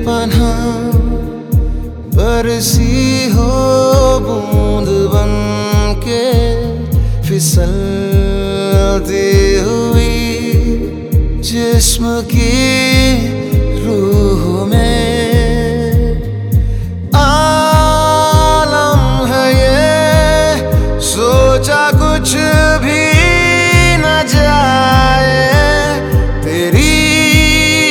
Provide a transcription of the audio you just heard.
पनाह बरसी हो बूंद बन के फिसलती हुई जिस्म की